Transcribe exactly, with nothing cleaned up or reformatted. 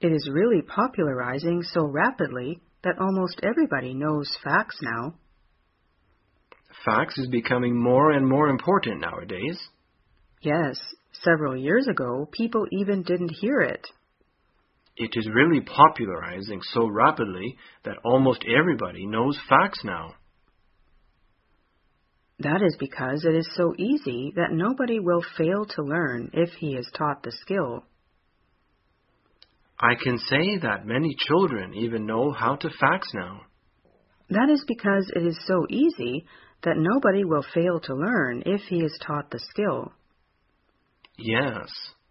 It is really popularizing so rapidly that almost everybody knows fax now. Fax is becoming more and more important nowadays. Yes, several years ago, people even didn't hear it. It is really popularizing so rapidly that almost everybody knows fax now. That is because it is so easy that nobody will fail to learn if he is taught the skill. I can say that many children even know how to fax now. That is because it is so easy that nobody will fail to learn if he is taught the skill. Yes.